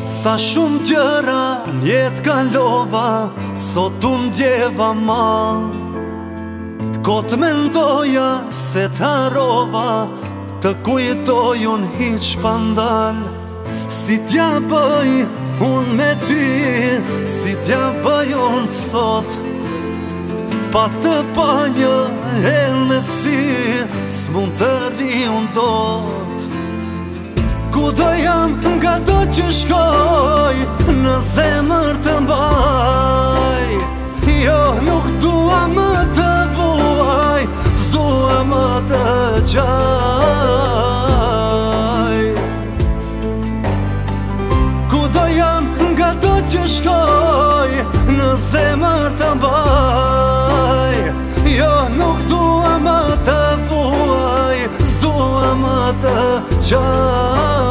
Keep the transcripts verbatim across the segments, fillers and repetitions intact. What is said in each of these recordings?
Sa shumë gjëra njetë kalova, sot unë djeva ma. Kot mendoja se t'harova, të kujtoj unë hiq pandal. Si t'ja bëj unë me ty, si t'ja bëj unë sot. Pa të pa një helmeci, s'mund të ri unë dot. Ku do jam nga do që shkoj, në zemër të mbaj. Jo, nuk dua më të vuaj, s'dua më të gjaj. Ku do jam nga do që shkoj, në zemër të mbaj. Jo, nuk dua më të vuaj, s'dua më të gjaj.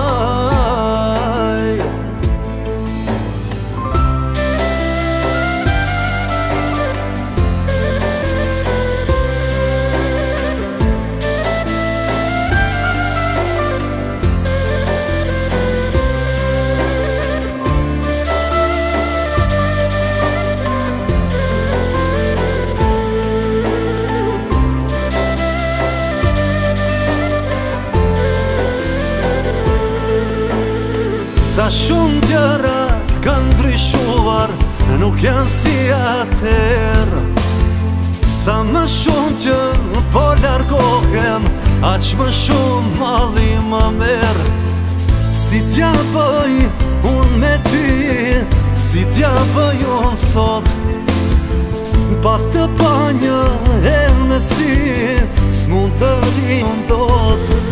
Sa shumë gjërat kanë ndryshuar, nuk janë si atër. Sa më shumë që po largohem, aq më shumë malli më merr. Si t'ja bëj unë me ty, si t'ja bëj unë sot. Pa të pa një helmeci, s'mund të ri unë dot.